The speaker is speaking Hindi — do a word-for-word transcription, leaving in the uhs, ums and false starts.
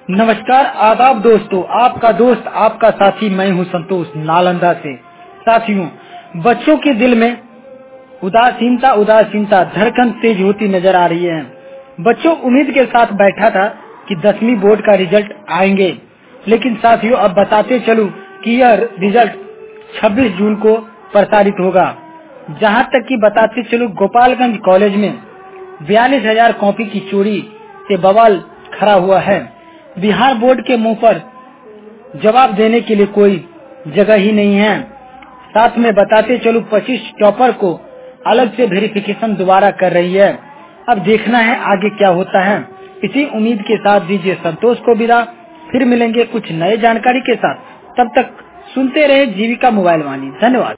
नमस्कार आदाब दोस्तों, आपका दोस्त आपका साथी मैं हूं संतोष नालंदा से। साथियों, बच्चों के दिल में उदासीनता उदासीनता धड़कन तेज होती नजर आ रही है। बच्चों उम्मीद के साथ बैठा था कि दसवीं बोर्ड का रिजल्ट आएंगे, लेकिन साथियों अब बताते चलूं कि यह रिजल्ट छब्बीस जून को प्रसारित होगा। जहां तक कि बताते चलूं गोपालगंज कॉलेज में बयालीस हजार कॉपी की चोरी से बवाल खड़ा हुआ है। बिहार बोर्ड के मुंह पर जवाब देने के लिए कोई जगह ही नहीं है। साथ में बताते चलूं पच्चीस टॉपर को अलग से वेरिफिकेशन दोबारा कर रही है। अब देखना है आगे क्या होता है। इसी उम्मीद के साथ दीजिए संतोष को विदा, फिर मिलेंगे कुछ नए जानकारी के साथ। तब तक सुनते रहे जीविका मोबाइल वाणी। धन्यवाद।